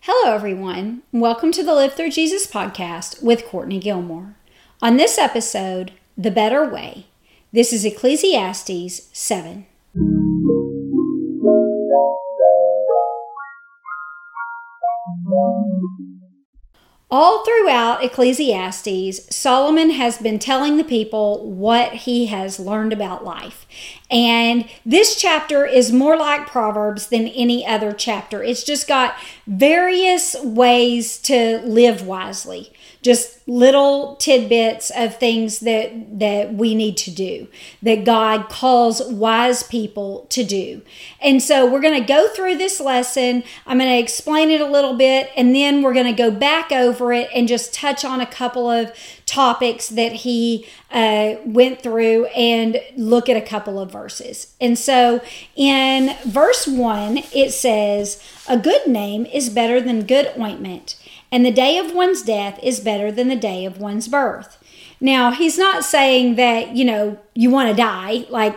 Hello, everyone. Welcome to the Live Through Jesus podcast with Courtney Gilmore. On this episode, The Better Way. This is Ecclesiastes 7. All throughout Ecclesiastes, Solomon has been telling the people what he has learned about life. And this chapter is more like Proverbs than any other chapter. It's just got various ways to live wisely. Just little tidbits of things that we need to do, that God calls wise people to do. And so we're going to go through this lesson. I'm going to explain it a little bit, and then we're going to go back over it and just touch on a couple of topics that he went through and look at a couple of verses. And so in verse 1, it says, "A good name is better than good ointment, and the day of one's death is better than the day of one's birth." Now, he's not saying that, you want to die, like,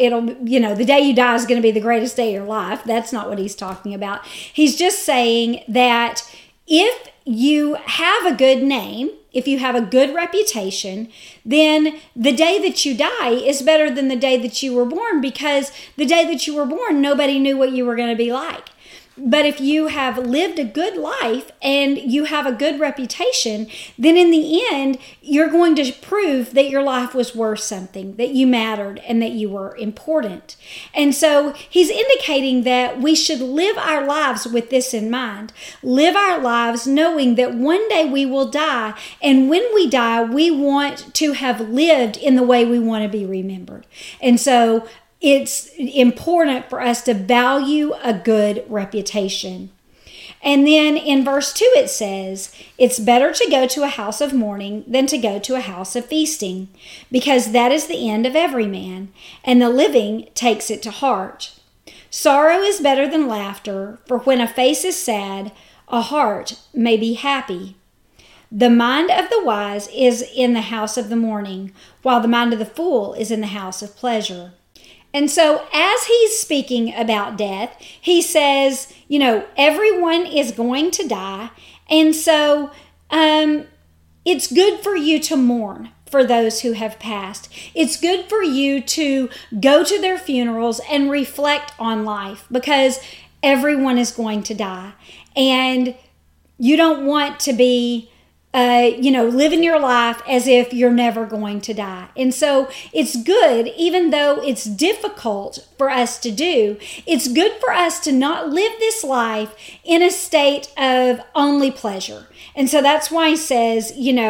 the day you die is going to be the greatest day of your life. That's not what he's talking about. He's just saying that if you have a good name, if you have a good reputation, then the day that you die is better than the day that you were born, because the day that you were born, nobody knew what you were going to be like. But if you have lived a good life and you have a good reputation, then in the end, you're going to prove that your life was worth something, that you mattered and that you were important. And so he's indicating that we should live our lives with this in mind. Live our lives knowing that one day we will die. And when we die, we want to have lived in the way we want to be remembered. And so it's important for us to value a good reputation. And then in verse 2 it says, "It's better to go to a house of mourning than to go to a house of feasting, because that is the end of every man, and the living takes it to heart. Sorrow is better than laughter, for when a face is sad, a heart may be happy. The mind of the wise is in the house of the mourning, while the mind of the fool is in the house of pleasure." And so as he's speaking about death, he says, everyone is going to die. And so it's good for you to mourn for those who have passed. It's good for you to go to their funerals and reflect on life, because everyone is going to die. And you don't want to be living your life as if you're never going to die. And so it's good, even though it's difficult for us to do, it's good for us to not live this life in a state of only pleasure. And so that's why he says,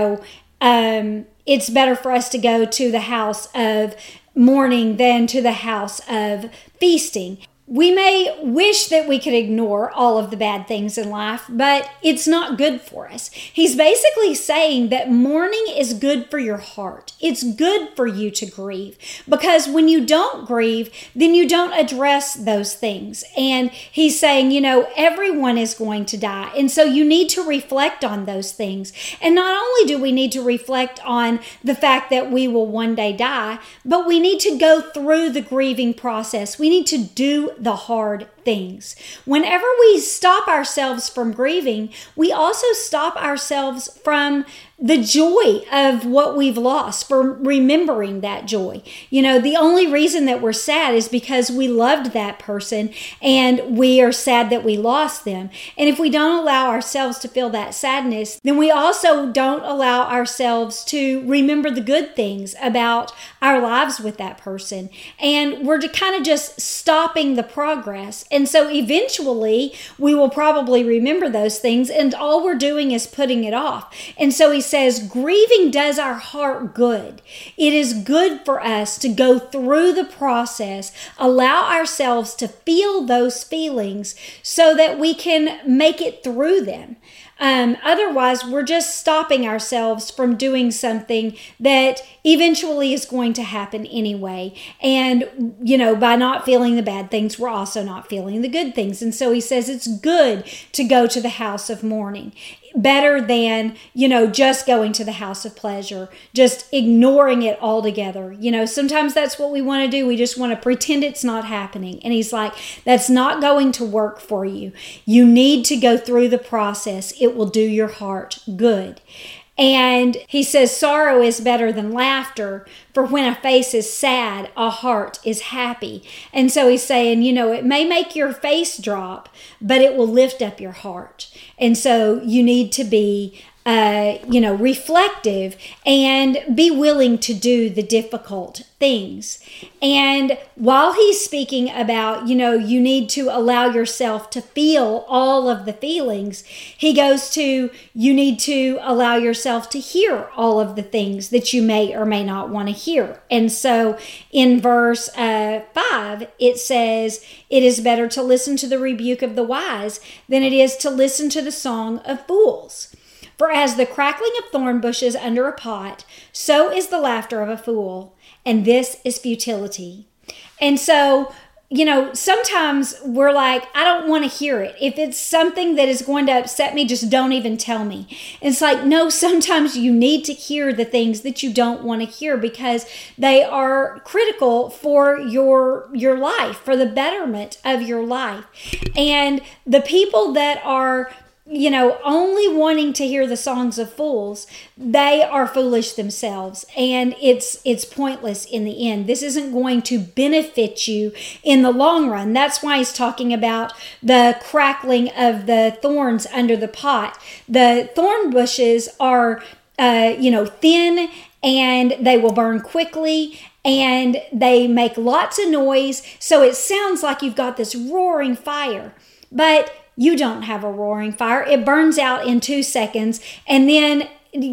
it's better for us to go to the house of mourning than to the house of feasting. We may wish that we could ignore all of the bad things in life, but it's not good for us. He's basically saying that mourning is good for your heart. It's good for you to grieve, because when you don't grieve, then you don't address those things. And he's saying, everyone is going to die. And so you need to reflect on those things. And not only do we need to reflect on the fact that we will one day die, but we need to go through the grieving process. We need to do the hard things. Whenever we stop ourselves from grieving, we also stop ourselves from the joy of what we've lost, for remembering that joy. The only reason that we're sad is because we loved that person and we are sad that we lost them. And if we don't allow ourselves to feel that sadness, then we also don't allow ourselves to remember the good things about our lives with that person. And we're kind of just stopping the progress. And so eventually we will probably remember those things, and all we're doing is putting it off. And so he says, grieving does our heart good. It is good for us to go through the process, allow ourselves to feel those feelings so that we can make it through them. Otherwise, we're just stopping ourselves from doing something that eventually is going to happen anyway. And, by not feeling the bad things, we're also not feeling the good things. And so he says it's good to go to the house of mourning. better than, just going to the house of pleasure, just ignoring it altogether. Sometimes that's what we want to do. We just want to pretend it's not happening. And he's like, that's not going to work for you. You need to go through the process. It will do your heart good. And he says, sorrow is better than laughter, for when a face is sad, a heart is happy. And so he's saying, it may make your face drop, but it will lift up your heart. And so you need to be reflective and be willing to do the difficult things. And while he's speaking about, you need to allow yourself to feel all of the feelings, he goes to, you need to allow yourself to hear all of the things that you may or may not want to hear. And so in verse 5, it says, it is better to listen to the rebuke of the wise than it is to listen to the song of fools. For as the crackling of thorn bushes under a pot, so is the laughter of a fool, and this is futility. And so, sometimes we're like, I don't want to hear it. If it's something that is going to upset me, just don't even tell me. It's like, no, sometimes you need to hear the things that you don't want to hear because they are critical for your life, for the betterment of your life. And the people that are only wanting to hear the songs of fools, they are foolish themselves, and it's pointless in the end. This isn't going to benefit you in the long run. That's why he's talking about the crackling of the thorns under the pot. The thorn bushes are, thin, and they will burn quickly, and they make lots of noise, so it sounds like you've got this roaring fire, but you don't have a roaring fire. It burns out in 2 seconds, and then,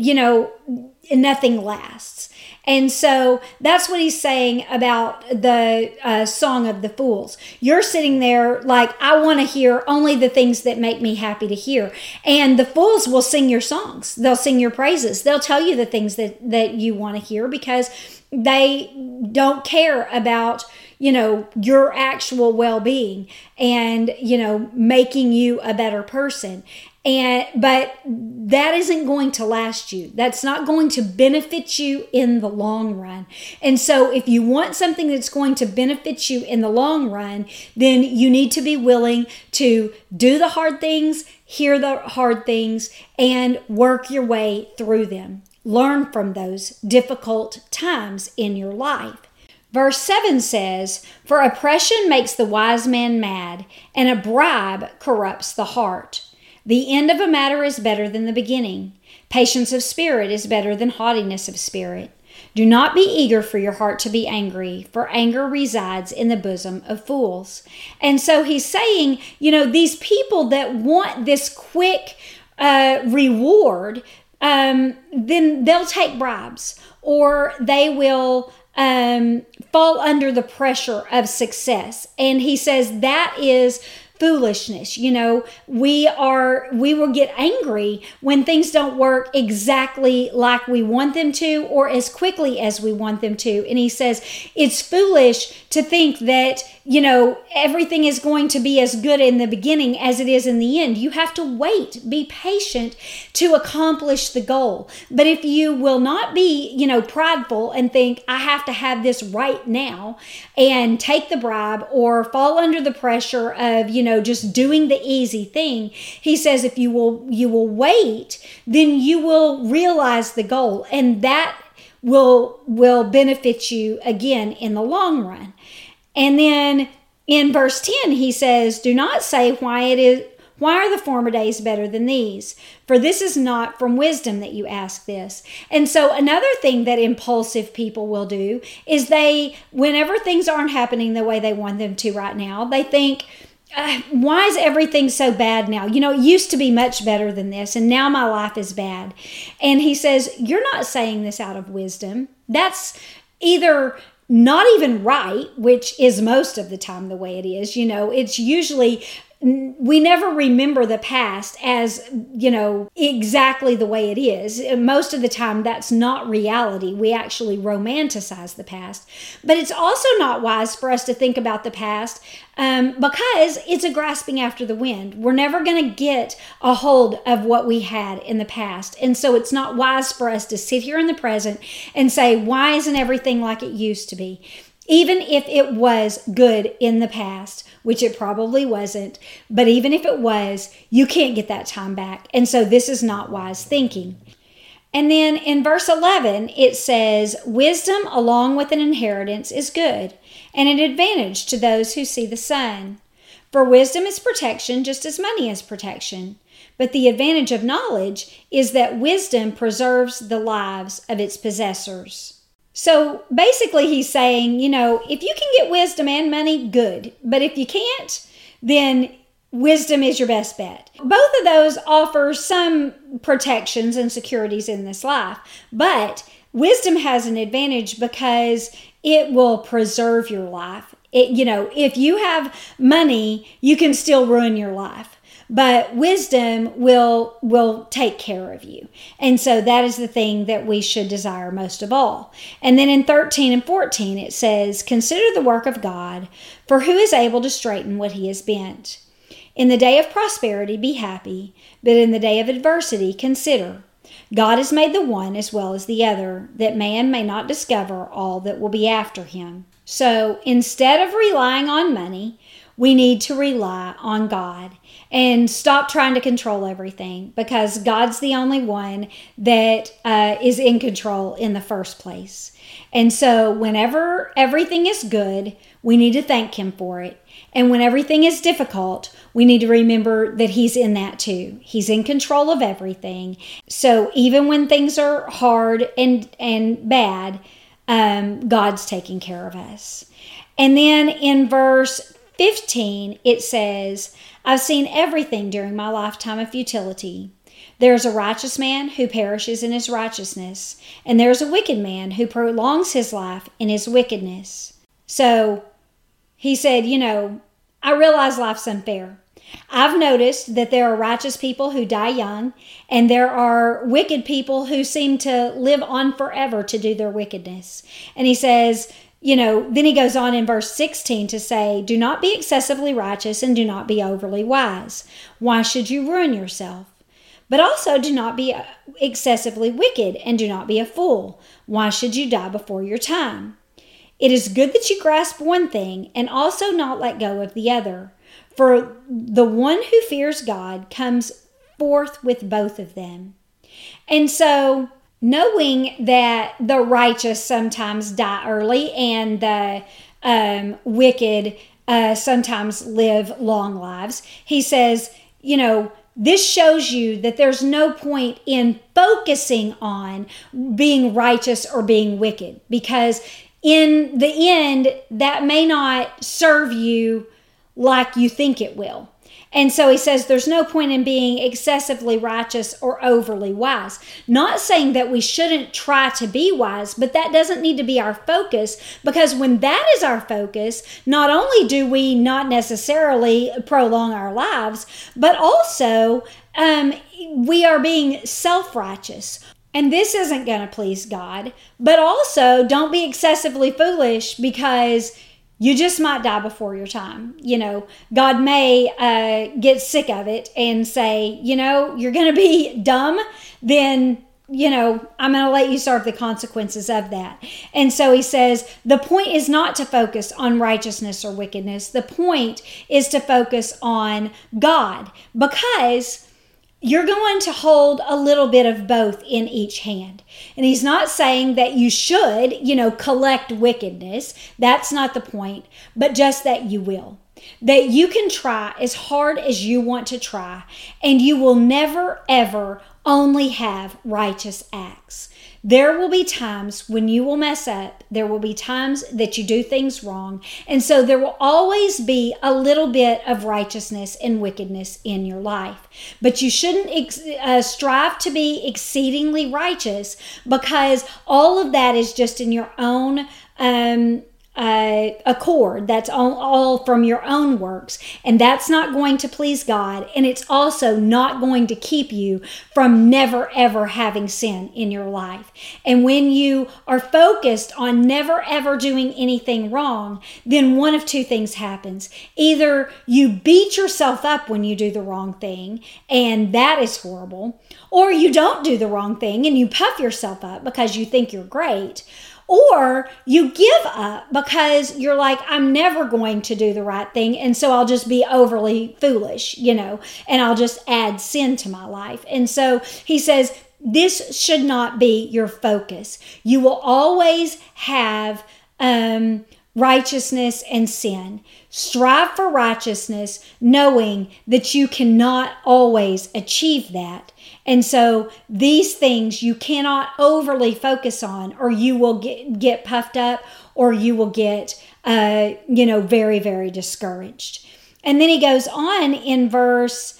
nothing lasts. And so that's what he's saying about the song of the fools. You're sitting there like, I want to hear only the things that make me happy to hear. And the fools will sing your songs. They'll sing your praises. They'll tell you the things that you want to hear because they don't care about your actual well-being and, making you a better person. But that isn't going to last you. That's not going to benefit you in the long run. And so if you want something that's going to benefit you in the long run, then you need to be willing to do the hard things, hear the hard things, and work your way through them. Learn from those difficult times in your life. Verse 7 says, for oppression makes the wise man mad, and a bribe corrupts the heart. The end of a matter is better than the beginning. Patience of spirit is better than haughtiness of spirit. Do not be eager for your heart to be angry, for anger resides in the bosom of fools. And so he's saying, these people that want this quick reward, then they'll take bribes, or they will fall under the pressure of success. And he says that is foolishness. We will get angry when things don't work exactly like we want them to or as quickly as we want them to. And he says it's foolish to think that, everything is going to be as good in the beginning as it is in the end. You have to wait, be patient to accomplish the goal. But if you will not be, prideful and think I have to have this right now and take the bribe or fall under the pressure of, just doing the easy thing, he says if you will wait, then you will realize the goal, and that will benefit you again in the long run. And then in verse 10, he says, do not say why are the former days better than these? For this is not from wisdom that you ask this. And so another thing that impulsive people will do is whenever things aren't happening the way they want them to right now, they think, why is everything so bad now? It used to be much better than this, and now my life is bad. And he says, you're not saying this out of wisdom. That's either not even right, which is most of the time the way it is. It's usually we never remember the past as, exactly the way it is. Most of the time, that's not reality. We actually romanticize the past. But it's also not wise for us to think about the past because it's a grasping after the wind. We're never going to get a hold of what we had in the past. And so it's not wise for us to sit here in the present and say, why isn't everything like it used to be? Even if it was good in the past, which it probably wasn't, but even if it was, you can't get that time back. And so this is not wise thinking. And then in verse 11, it says, wisdom along with an inheritance is good, and an advantage to those who see the sun. For wisdom is protection just as money is protection. But the advantage of knowledge is that wisdom preserves the lives of its possessors. So basically he's saying, if you can get wisdom and money, good. But if you can't, then wisdom is your best bet. Both of those offer some protections and securities in this life. But wisdom has an advantage because it will preserve your life. If you have money, you can still ruin your life. But wisdom will take care of you. And so that is the thing that we should desire most of all. And then in 13 and 14, it says, consider the work of God, for who is able to straighten what he has bent? In the day of prosperity, be happy, but in the day of adversity, consider. God has made the one as well as the other, that man may not discover all that will be after him. So instead of relying on money, we need to rely on God and stop trying to control everything, because God's the only one that is in control in the first place. And so whenever everything is good, we need to thank him for it. And when everything is difficult, we need to remember that he's in that too. He's in control of everything. So even when things are hard and bad, God's taking care of us. And then in verse 15, it says, I've seen everything during my lifetime of futility. There is a righteous man who perishes in his righteousness, and there is a wicked man who prolongs his life in his wickedness. So he said, I realize life's unfair. I've noticed that there are righteous people who die young, and there are wicked people who seem to live on forever to do their wickedness. And he says, then he goes on in verse 16 to say, do not be excessively righteous and do not be overly wise. Why should you ruin yourself? But also do not be excessively wicked and do not be a fool. Why should you die before your time? It is good that you grasp one thing and also not let go of the other. For the one who fears God comes forth with both of them. And so knowing that the righteous sometimes die early and the wicked sometimes live long lives, he says, this shows you that there's no point in focusing on being righteous or being wicked, because in the end, that may not serve you like you think it will. And so he says there's no point in being excessively righteous or overly wise. Not saying that we shouldn't try to be wise, but that doesn't need to be our focus, because when that is our focus, not only do we not necessarily prolong our lives, but also we are being self-righteous. And this isn't going to please God. But also don't be excessively foolish, because you just might die before your time. God may get sick of it and say, you're going to be dumb, then, I'm going to let you suffer the consequences of that. And so he says, the point is not to focus on righteousness or wickedness. The point is to focus on God, because you're going to hold a little bit of both in each hand. And he's not saying that you should, collect wickedness. That's not the point, but just that you will. That you can try as hard as you want to try, and you will never, ever only have righteous acts. There will be times when you will mess up. There will be times that you do things wrong. And so there will always be a little bit of righteousness and wickedness in your life. But you shouldn't strive to be exceedingly righteous, because all of that is just in your own accord. That's all from your own works. And that's not going to please God. And it's also not going to keep you from never, ever having sin in your life. And when you are focused on never, ever doing anything wrong, then one of two things happens. Either you beat yourself up when you do the wrong thing, and that is horrible, or you don't do the wrong thing and you puff yourself up because you think you're great. Or you give up because you're like, I'm never going to do the right thing, and so I'll just be overly foolish, and I'll just add sin to my life. And so he says, this should not be your focus. You will always have righteousness and sin. Strive for righteousness, knowing that you cannot always achieve that. And so these things you cannot overly focus on, or you will get puffed up, or you will get, very, very discouraged. And then he goes on in verse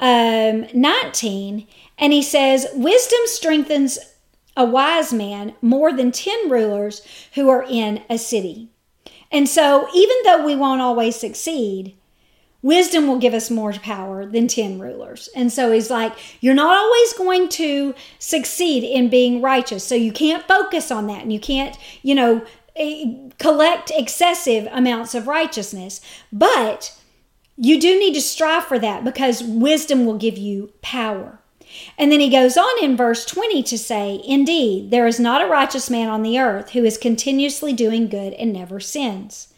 19, and he says, wisdom strengthens a wise man more than 10 rulers who are in a city. And so even though we won't always succeed, wisdom will give us more power than 10 rulers. And so he's like, you're not always going to succeed in being righteous. So you can't focus on that, and you can't, collect excessive amounts of righteousness. But you do need to strive for that, because wisdom will give you power. And then he goes on in verse 20 to say, indeed, there is not a righteous man on the earth who is continuously doing good and never sins.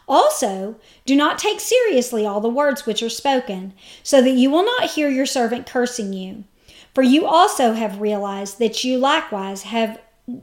Also, do not take seriously all the words which are spoken, so that you will not hear your servant cursing you. For you also have realized that you likewise have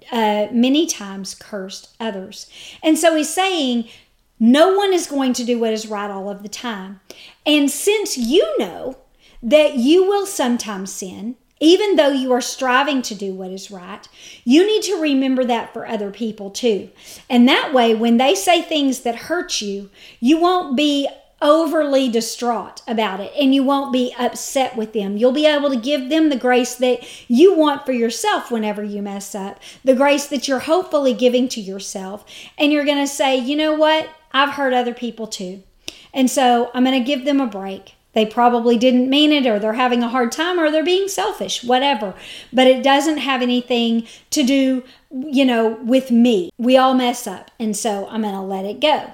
many times cursed others. And so he's saying, no one is going to do what is right all of the time. And since you know that you will sometimes sin, even though you are striving to do what is right, you need to remember that for other people too. And that way, when they say things that hurt you, you won't be overly distraught about it, and you won't be upset with them. You'll be able to give them the grace that you want for yourself whenever you mess up, the grace that you're hopefully giving to yourself. And you're going to say, you know what? I've hurt other people too. And so I'm going to give them a break. They probably didn't mean it, or they're having a hard time, or they're being selfish, whatever. But it doesn't have anything to do, with me. We all mess up. And so I'm going to let it go.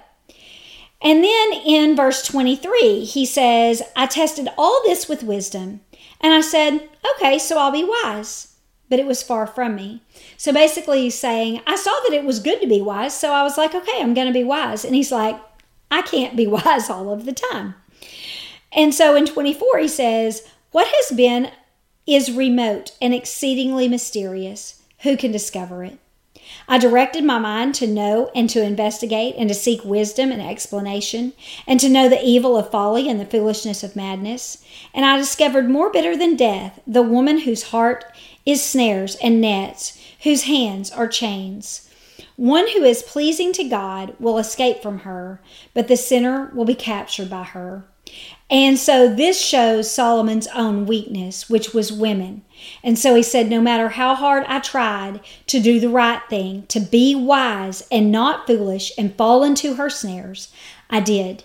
And then in verse 23, he says, I tested all this with wisdom, and I said, okay, so I'll be wise. But it was far from me. So basically he's saying, I saw that it was good to be wise, so I was like, okay, I'm going to be wise. And he's like, I can't be wise all of the time. And so in 24, he says, what has been is remote and exceedingly mysterious. Who can discover it? I directed my mind to know and to investigate and to seek wisdom and explanation, and to know the evil of folly and the foolishness of madness. And I discovered more bitter than death, the woman whose heart is snares and nets, whose hands are chains. One who is pleasing to God will escape from her, but the sinner will be captured by her. And so this shows Solomon's own weakness, which was women. And so he said, no matter how hard I tried to do the right thing, to be wise and not foolish and fall into her snares, I did.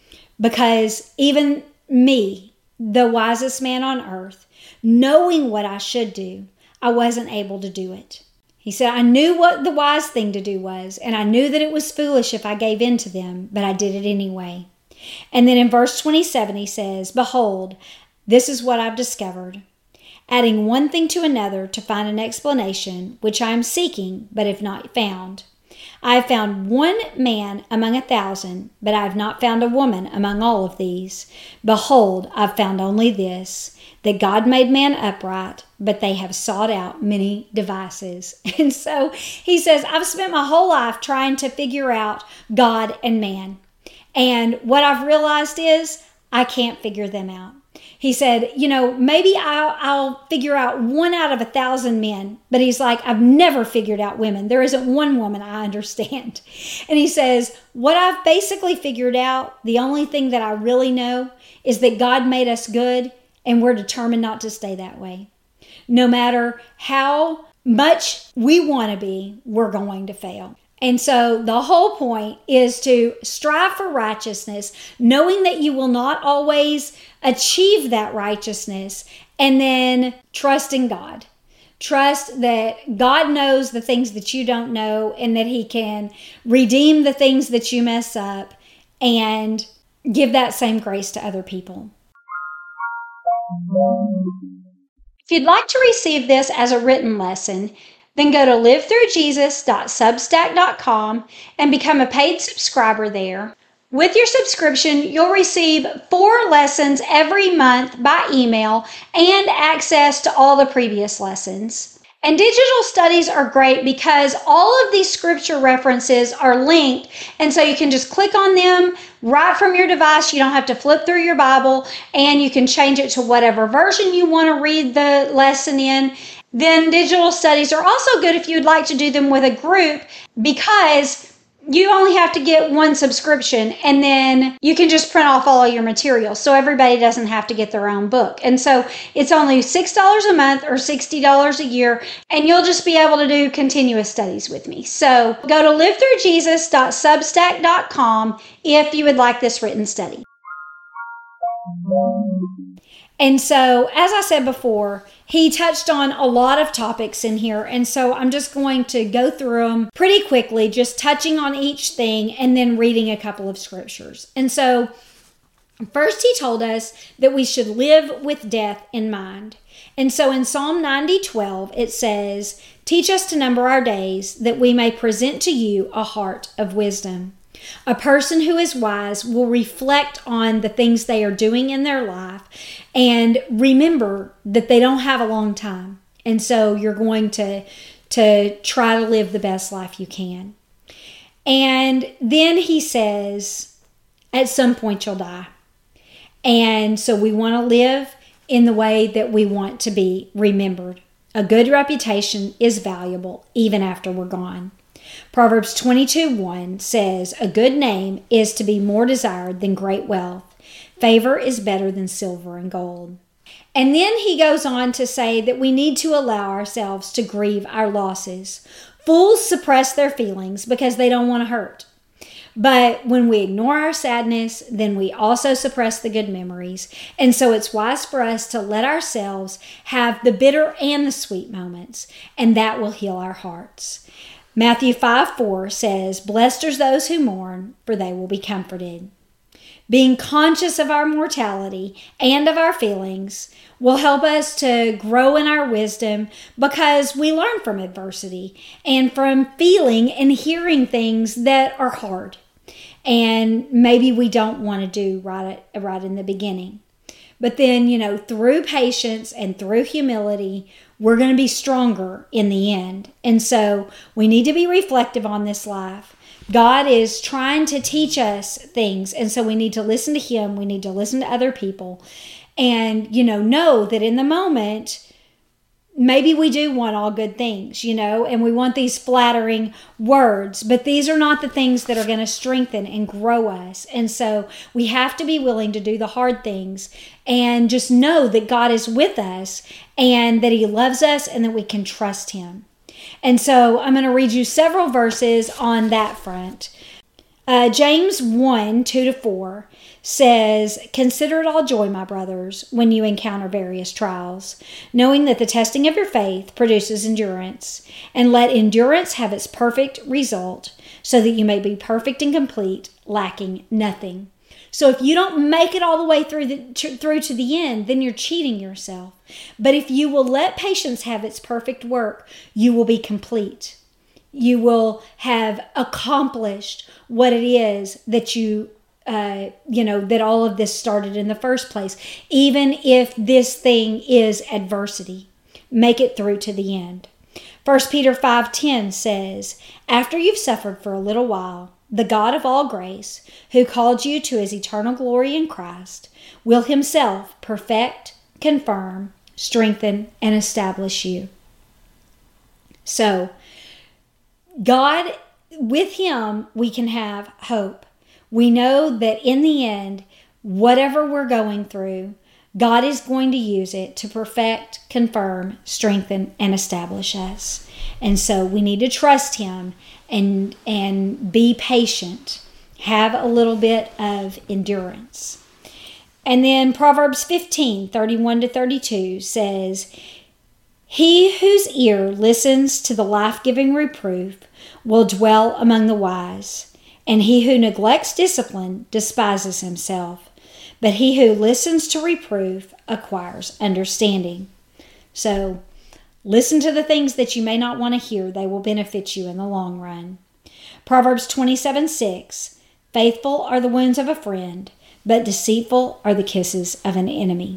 Because even me, the wisest man on earth, knowing what I should do, I wasn't able to do it. He said, I knew what the wise thing to do was, and I knew that it was foolish if I gave in to them, but I did it anyway. And then in verse 27, he says, behold, this is what I've discovered, adding one thing to another to find an explanation, which I am seeking, but have not found. I have found one man among 1,000, but I have not found a woman among all of these. Behold, I've found only this, that God made man upright, but they have sought out many devices. And so he says, I've spent my whole life trying to figure out God and man. And what I've realized is I can't figure them out. He said, maybe I'll figure out 1 out of 1,000 men. But he's like, I've never figured out women. There isn't one woman I understand. And he says, what I've basically figured out, the only thing that I really know is that God made us good, and we're determined not to stay that way. No matter how much we want to be, we're going to fail. And so the whole point is to strive for righteousness, knowing that you will not always achieve that righteousness, and then trust in God. Trust that God knows the things that you don't know, and that He can redeem the things that you mess up and give that same grace to other people. If you'd like to receive this as a written lesson, then go to livethroughjesus.substack.com and become a paid subscriber there. With your subscription, you'll receive 4 lessons every month by email and access to all the previous lessons. And digital studies are great because all of these scripture references are linked, and so you can just click on them right from your device. You don't have to flip through your Bible, and you can change it to whatever version you want to read the lesson in. Then digital studies are also good if you'd like to do them with a group, because you only have to get 1 subscription, and then you can just print off all of your materials, so everybody doesn't have to get their own book. And so it's only $6 a month or $60 a year, and you'll just be able to do continuous studies with me. So go to livethroughjesus.substack.com if you would like this written study. And so, as I said before, he touched on a lot of topics in here. And so I'm just going to go through them pretty quickly, just touching on each thing and then reading a couple of scriptures. And so first, he told us that we should live with death in mind. And so in Psalm 90:12, it says, "Teach us to number our days, that we may present to you a heart of wisdom." A person who is wise will reflect on the things they are doing in their life and remember that they don't have a long time. And so you're going to try to live the best life you can. And then he says, at some point you'll die. And so we want to live in the way that we want to be remembered. A good reputation is valuable even after we're gone. Proverbs 22:1 says, "A good name is to be more desired than great wealth. Favor is better than silver and gold." And then he goes on to say that we need to allow ourselves to grieve our losses. Fools suppress their feelings because they don't want to hurt. But when we ignore our sadness, then we also suppress the good memories. And so it's wise for us to let ourselves have the bitter and the sweet moments, and that will heal our hearts. Matthew 5:4 says, "Blessed are those who mourn, for they will be comforted." Being conscious of our mortality and of our feelings will help us to grow in our wisdom, because we learn from adversity and from feeling and hearing things that are hard and maybe we don't want to do right in the beginning. But then, through patience and through humility, we're going to be stronger in the end. And so we need to be reflective on this life. God is trying to teach us things, and so we need to listen to Him. We need to listen to other people, and, know that in the moment, maybe we do want all good things, and we want these flattering words, but these are not the things that are going to strengthen and grow us. And so we have to be willing to do the hard things and just know that God is with us and that He loves us and that we can trust Him. And so I'm going to read you several verses on that front. James 1:2-4 says, "Consider it all joy, my brothers, when you encounter various trials, knowing that the testing of your faith produces endurance. And let endurance have its perfect result, so that you may be perfect and complete, lacking nothing." So if you don't make it all the way through to the end, then you're cheating yourself. But if you will let patience have its perfect work, you will be complete. You will have accomplished what it is that that all of this started in the first place. Even if this thing is adversity, make it through to the end. 1 Peter 5:10 says, "After you've suffered for a little while, the God of all grace, who called you to His eternal glory in Christ, will Himself perfect, confirm, strengthen, and establish you." So, God, with Him, we can have hope. We know that in the end, whatever we're going through, God is going to use it to perfect, confirm, strengthen, and establish us. And so we need to trust Him and be patient. Have a little bit of endurance. And then Proverbs 15:31-32 says, "He whose ear listens to the life-giving reproof will dwell among the wise, and he who neglects discipline despises himself. But he who listens to reproof acquires understanding." So, listen to the things that you may not want to hear. They will benefit you in the long run. Proverbs 27:6, "Faithful are the wounds of a friend, but deceitful are the kisses of an enemy."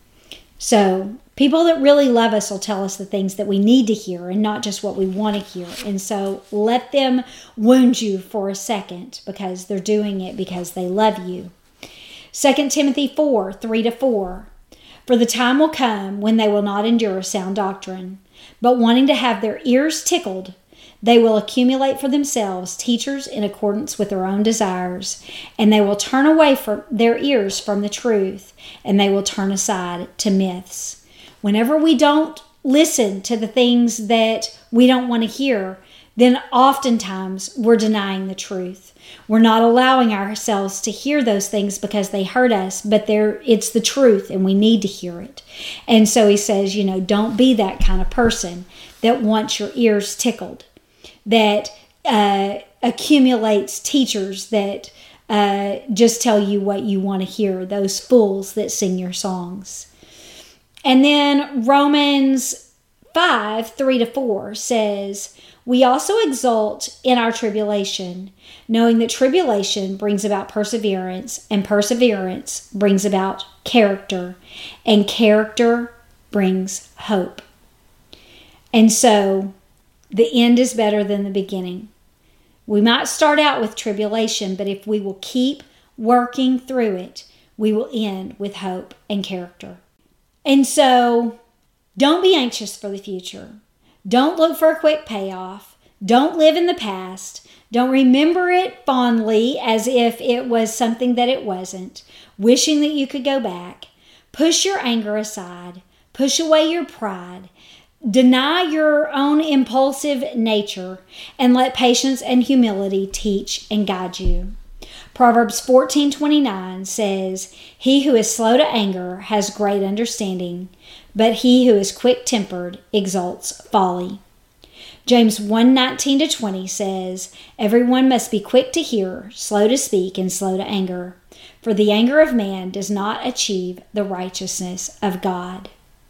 So, people that really love us will tell us the things that we need to hear and not just what we want to hear. And so, let them wound you for a second because they're doing it because they love you. 2 Timothy 4:3-4, "For the time will come when they will not endure sound doctrine, but wanting to have their ears tickled, they will accumulate for themselves teachers in accordance with their own desires, and they will turn away from their ears from the truth, and they will turn aside to myths." Whenever we don't listen to the things that we don't want to hear, then oftentimes we're denying the truth. We're not allowing ourselves to hear those things because they hurt us, but it's the truth and we need to hear it. And so he says, don't be that kind of person that wants your ears tickled, that accumulates teachers that just tell you what you want to hear, those fools that sing your songs. And then Romans 5:3-4 says, "We also exult in our tribulation, knowing that tribulation brings about perseverance, and perseverance brings about character, and character brings hope." And so, the end is better than the beginning. We might start out with tribulation, but if we will keep working through it, we will end with hope and character. And so, don't be anxious for the future. Don't look for a quick payoff. Don't live in the past. Don't remember it fondly as if it was something that it wasn't, wishing that you could go back. Push your anger aside. Push away your pride. Deny your own impulsive nature and let patience and humility teach and guide you. Proverbs 14:29 says, "He who is slow to anger has great understanding, but he who is quick-tempered exalts folly." James 1:19-20 says, "Everyone must be quick to hear, slow to speak, and slow to anger, for the anger of man does not achieve the righteousness of God."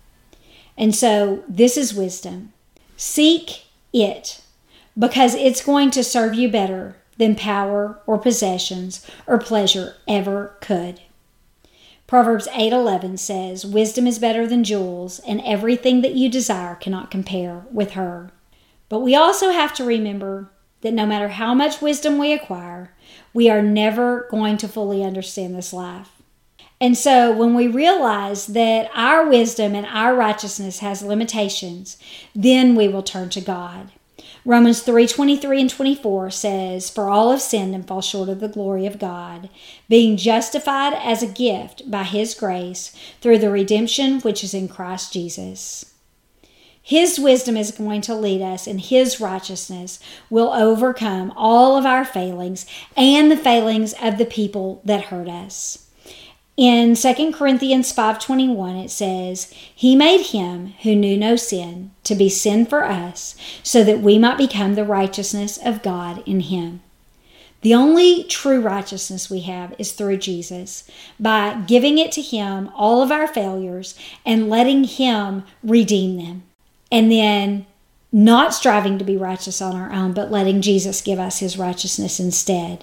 And so this is wisdom. Seek it because it's going to serve you better than power or possessions or pleasure ever could. Proverbs 8:11 says, "Wisdom is better than jewels, and everything that you desire cannot compare with her." But we also have to remember that no matter how much wisdom we acquire, we are never going to fully understand this life. And so when we realize that our wisdom and our righteousness has limitations, then we will turn to God. Romans 3:23-24 says, "For all have sinned and fall short of the glory of God, being justified as a gift by His grace through the redemption which is in Christ Jesus." His wisdom is going to lead us, and His righteousness will overcome all of our failings and the failings of the people that hurt us. In 2 Corinthians 5:21 it says, "He made Him who knew no sin to be sin for us, so that we might become the righteousness of God in Him." The only true righteousness we have is through Jesus, by giving it to Him, all of our failures, and letting Him redeem them. And then not striving to be righteous on our own, but letting Jesus give us His righteousness instead.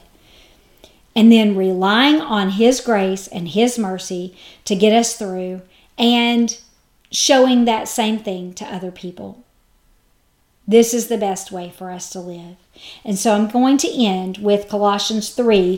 And then relying on His grace and His mercy to get us through, and showing that same thing to other people. This is the best way for us to live. And so I'm going to end with Colossians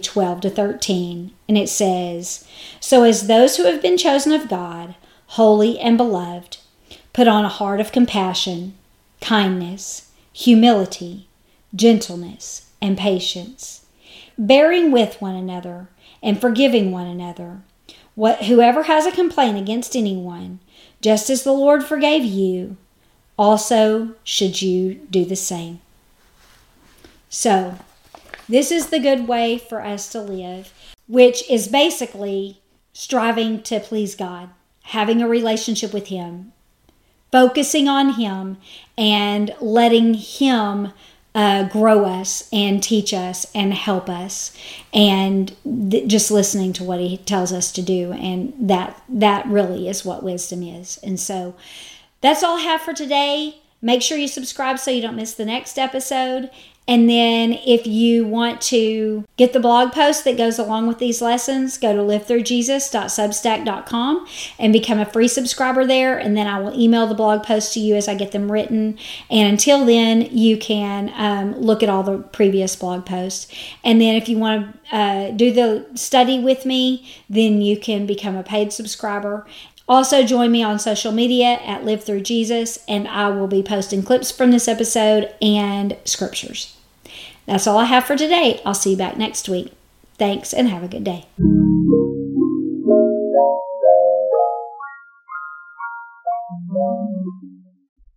3:12-13. And it says, "So as those who have been chosen of God, holy and beloved, put on a heart of compassion, kindness, humility, gentleness, and patience, bearing with one another and forgiving one another. Whoever has a complaint against anyone, just as the Lord forgave you, also should you do the same." So, this is the good way for us to live, which is basically striving to please God, having a relationship with Him, focusing on Him, and letting Him grow us and teach us and help us, and just listening to what He tells us to do. And that really is what wisdom is. And so that's all I have for today. Make sure you subscribe so you don't miss the next episode. And then if you want to get the blog post that goes along with these lessons, go to livethroughjesus.substack.com and become a free subscriber there. And then I will email the blog post to you as I get them written. And until then, you can look at all the previous blog posts. And then if you want to do the study with me, then you can become a paid subscriber. Also, join me on social media at Live Through Jesus, and I will be posting clips from this episode and scriptures. That's all I have for today. I'll see you back next week. Thanks, and have a good day.